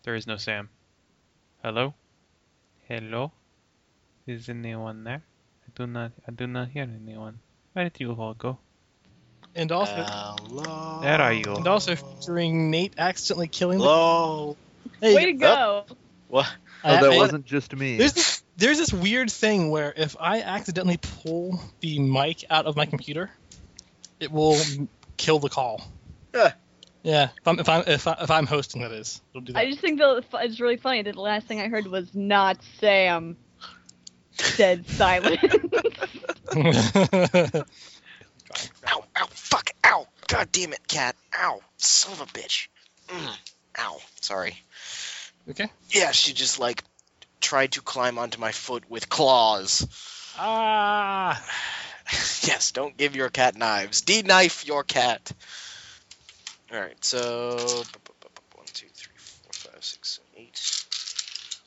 There is no Sam. Hello? Hello? Is anyone there? I do not hear anyone. Where did you all go? And also, Hello. There are you. and also featuring Nate accidentally killing the. Hello. Hey, Way to go! What? Oh, that wasn't just me. There's this weird thing where if I accidentally pull the mic out of my computer, it will kill the call. Yeah. Yeah, if I'm hosting, that is, it'll do that. I just think that it's really funny that the last thing I heard was not Sam. Dead silence. Ow, ow, fuck, ow. God damn it, cat. Ow, son of a bitch. Ow, sorry. Okay. Yeah, she just, like, tried to climb onto my foot with claws. Ah. Yes, don't give your cat knives. De-knife your cat. Alright, so...